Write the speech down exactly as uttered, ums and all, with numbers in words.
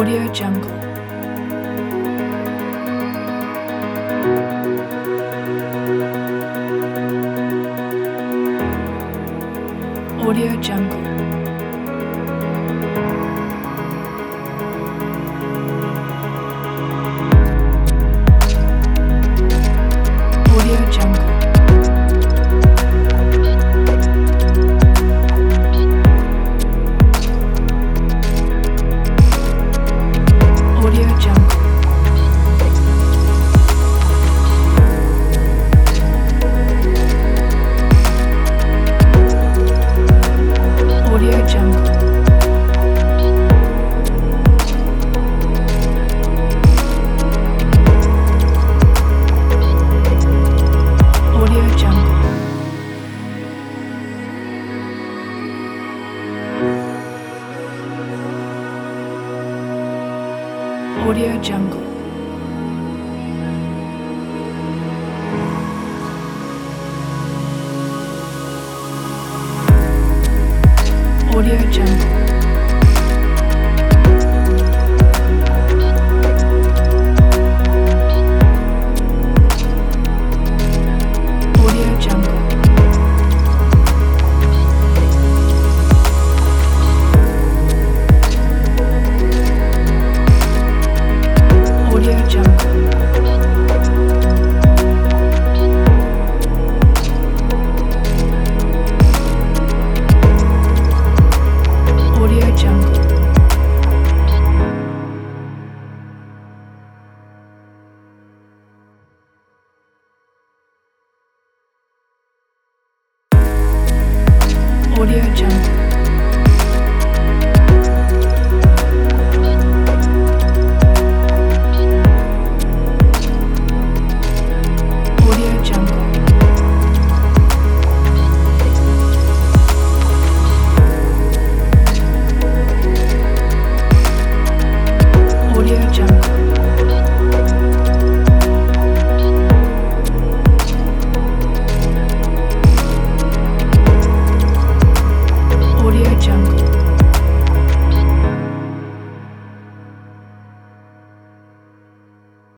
Audio Jungle. Audio Jungle. Audio Jungle. Audio Jungle. Audio Jungle. Audio Jungle. Audio Jungle. Audio Jungle. Audio Jungle. Audio Jungle. Audio Jungle. Audio Jungle. Audio Jungle. Audio Jungle.